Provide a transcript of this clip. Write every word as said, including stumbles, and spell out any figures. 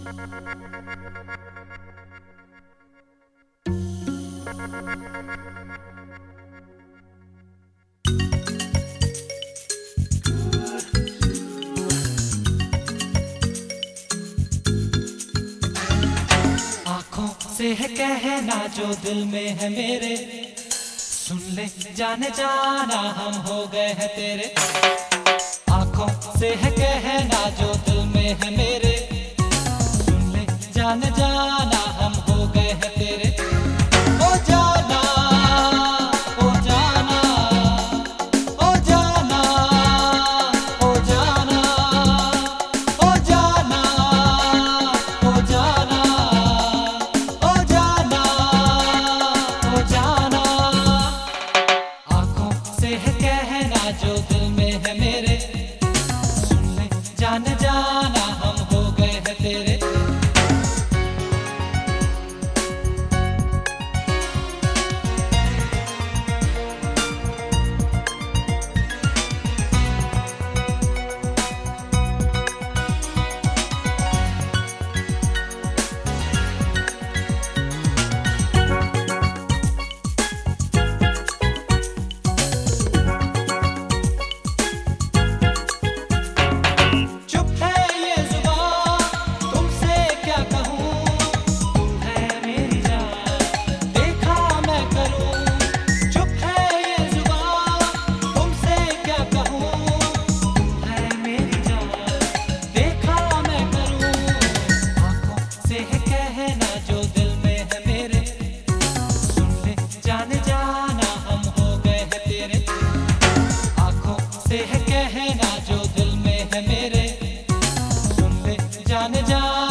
आँखों से है कहना जो दिल में है मेरे, सुन ले जाने जाना हम हो गए हैं तेरे। आँखों से है कहना जो दिल में है मेरे, सुन ले जाने जाना हम हो गए हैं तेरे। ओ जाना ओ जाना ओ जाना ओ जाना ओ जाना ओ जाना ओ जाना ओ जाना। आँखों से है कहना जो दिल में है मेरे, सुन ले जाने जाना हम हो गए हैं तेरे। से है कहना जो दिल में है मेरे, सुन ले जाने जा।